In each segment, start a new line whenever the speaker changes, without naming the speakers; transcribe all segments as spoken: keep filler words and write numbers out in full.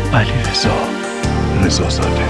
علیرضا رضازاده.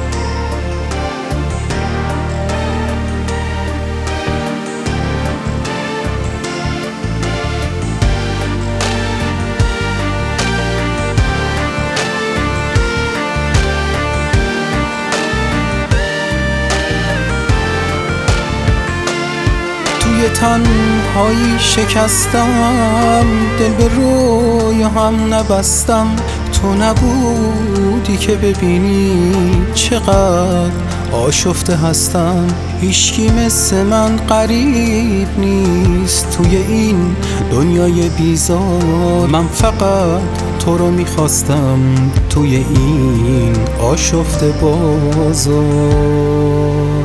توی تنهایی شکستم، دل به روی هم نبستم. تو نبودی که ببینی چقدر آشفته هستم. هیچکی مثل من غریب نیست توی این دنیای بیزار. من فقط تو رو میخواستم توی این آشفته بازار.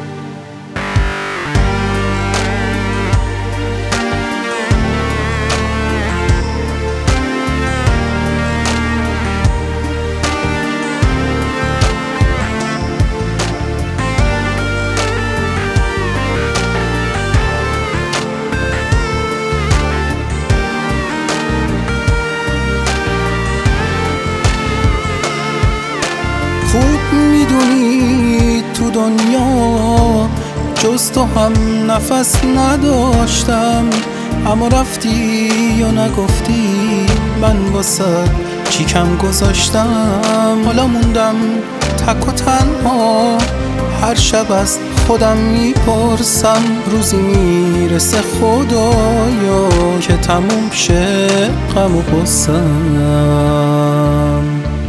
خوب میدونی تو دنیا جز تو هم نفس نداشتم. اما رفتی یا نگفتی من واسه چی کم گذاشتم. حالا موندم تک و تنها، هر شب از خودم میپرسم روزی میرسه خدایا که تموم شه غم و غصه‌ام.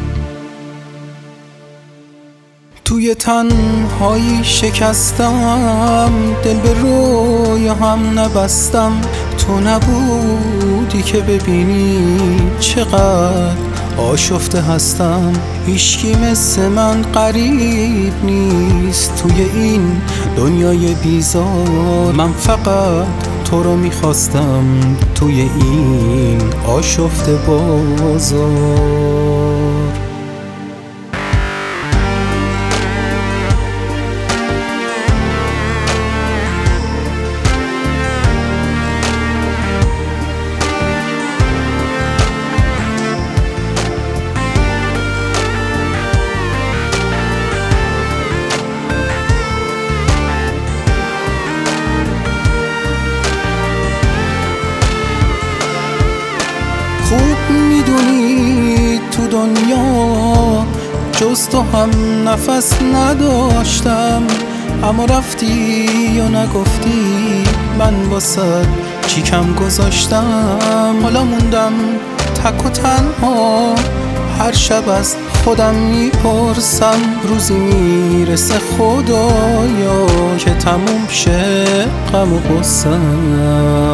توی تنهایی شکستم، دل به روی هم نبستم. تو نبودی که ببینی چقدر آشفته هستم. هیچکی مثل من غریب نیست توی این دنیای بیزار. من فقط تو رو میخواستم توی این آشفته بازار. خوب میدونی تو دنیا جز تو هم نفس نداشتم. اما رفتی یا نگفتی من واسه چی کم گذاشتم. حالا موندم تک و تنها، هر شب از خودم میپرسم روزی میرسه خدایا که تموم شه غم و غصه‌ام.